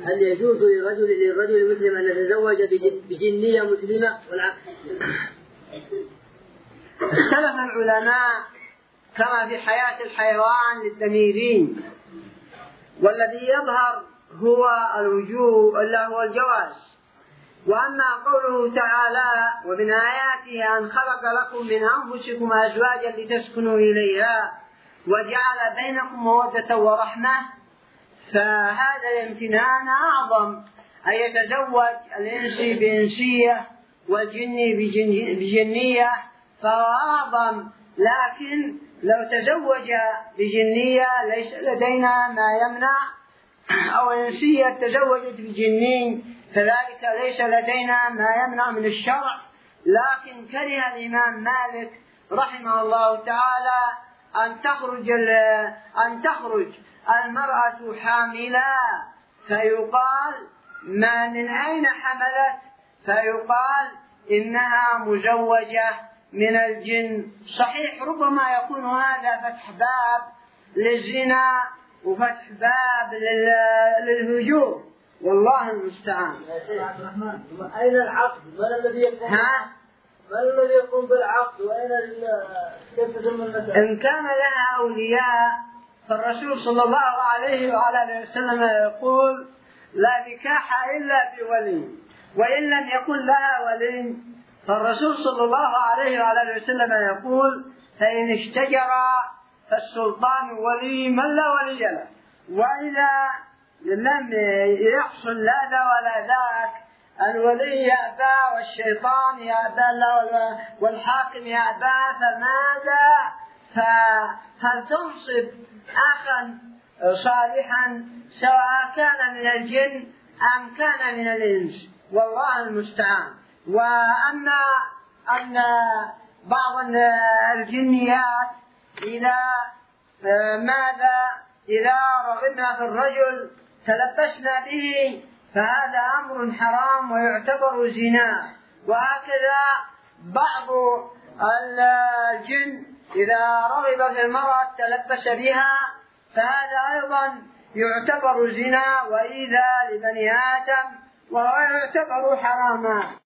هل يجوز للرجل المسلم أن يتزوج بجنية مسلمة والعكس؟ اختلف العلماء كما في حياة الحيوان للدميرين، والذي يظهر هو الجواز. وأما قوله تعالى: ومن آياته أن خلق لكم من أنفسكم أزواجا لتسكنوا إليها وجعل بينكم مودة ورحمة، فهذا الامتنان أعظم، أن يتزوج الإنسي بإنسية والجني بجنية فهو أعظم. لكن لو تزوج بجنية ليس لدينا ما يمنع، أو إنسية تزوجت بجني فذلك ليس لدينا ما يمنع من الشرع. لكن كره الإمام مالك رحمه الله تعالى أن تخرج المرأة حاملة، فيقال: ما من أين حملت؟ فيقال: إنها مزوجة من الجن. صحيح ربما يكون هذا فتح باب للزنا وفتح باب للهجور، والله المستعان. يا شيخ عبد الرحمن، أين العقد؟ من الذي يقوم بالعقد؟ وأين كيف تتم المسألة؟ إن كان لها أولياء فالرسول صلى الله عليه وعلى وسلم يقول: لا نكاح إلا بولي. وإن لم يكن لها ولي فالرسول صلى الله عليه وعلى وسلم يقول: فإن اشتجرا فالسلطان ولي من لا ولي له. وإذا لم يحصل لا ذا ولا ذاك، الولي يأبى والشيطان يأبى والحاكم يأبى، فماذا؟ فهل تنصب أخا صالحا سواء كان من الجن أم كان من الإنس؟ والله المستعان. وأما أن بعض الجنيات إذا رغبنا في الرجل تلبسنا به فهذا أمر حرام ويعتبر زنا. وهكذا بعض الجن إذا رغب في المرأة تلبس بها فهذا أيضا يعتبر زنا وإيذاء لبني آدم وهو يعتبر حراما.